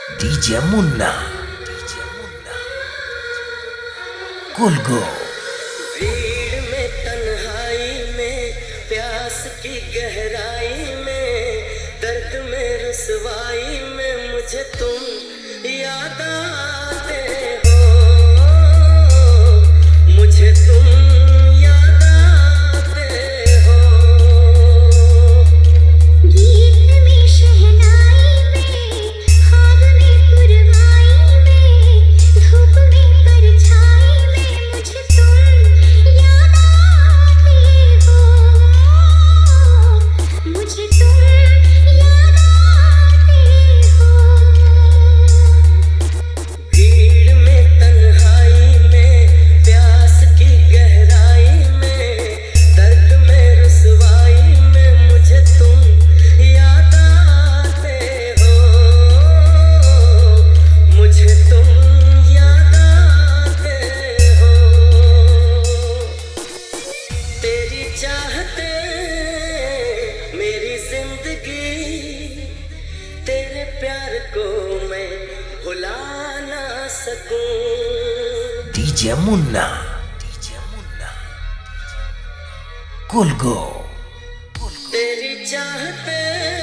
DJ Munna कुलगो। भीड़ में तन्हाई में प्यास की गहराई में दर्द में रुसवाई में मुझे तुम याद आते हो, मुझे तुम याद आते हो। गीत में शहनाई में ख्वाब में पुरवाई में धूप में परछाई में मुझे तुम याद आते हो, मुझे तुम याद आते हो। भीड़ में तन्हाई में प्यास की गहराई में दर्द में रुसवाई में मुझे तुम याद आते हो, मुझे तुम याद आते हो। तेरी चाहते मेरी जिंदगी, तेरे प्यार को मैं भुला ना सकूं। DJ मुन्ना कुलगो। तेरी चाहते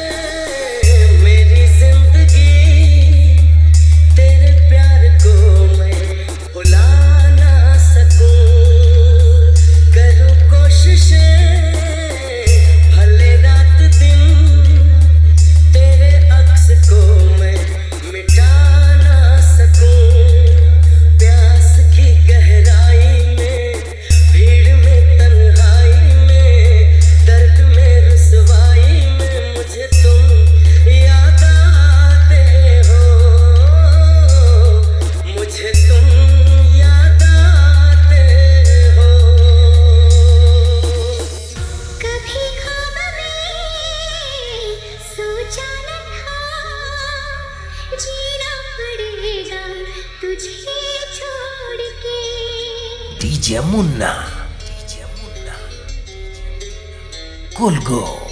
मेरी जिंदगी, तेरे प्यार को मैं भुला ना सकूं। करूं कोशिशें भले रात दिन, तेरे अक्स को मैं मिटा ना सकूं। प्यास की गहराई में भीड़ में तन्हाई में दर्द में रुसवाई में मुझे तुम याद आते हो, मुझे तुम याद आते हो। कभी ख्वाब में सोचा न था जीना पड़ेगा तुझे छोड़ के। DJ मुन्ना कुलगो।